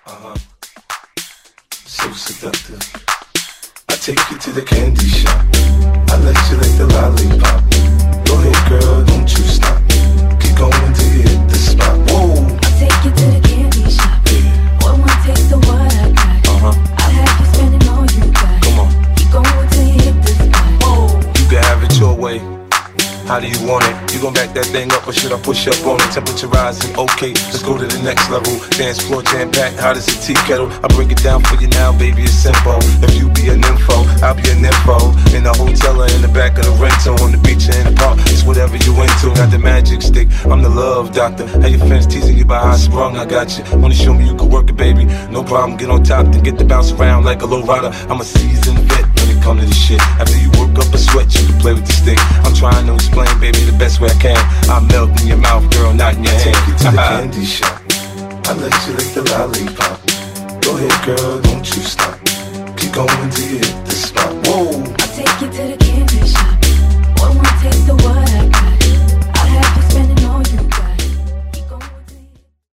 So seductive. I take you to the candy shop. I let you lick the lollipop. Go ahead, girl, don't you stop. Keep going till you hit the spot. Whoa. I'll take you to the candy shop. One more taste of what I got. I'll have you spending all you got. Come on. Keep going till you hit the spot. Whoa. You can have it your way. How do you want it? You gon' back that thing up or should I push up on it? Temperature rising, okay, let's go to the next level. Dance floor jam-packed, hot as a tea kettle. I break it down for you now, baby, it's simple. If you be an info, I'll be an info. In the hotel or in the back of the rental, on the beach or in the park, it's whatever you into. Got the magic stick, I'm the love doctor. How your fans teasing you about how I sprung, I got you. Wanna show me you can work it, baby? No problem, get on top, then get to bounce around like a low rider. I'm a seasoned vet when it comes to this shit. After you work up a sweat, you can play with the stick. I'm trying to explain, baby, the best way I can. I melt in your mouth, girl, not in your hand. Take you to the candy shop. I let you lick the lollipop. Go ahead, girl, don't you stop. Keep going till you hit the spot. Whoa.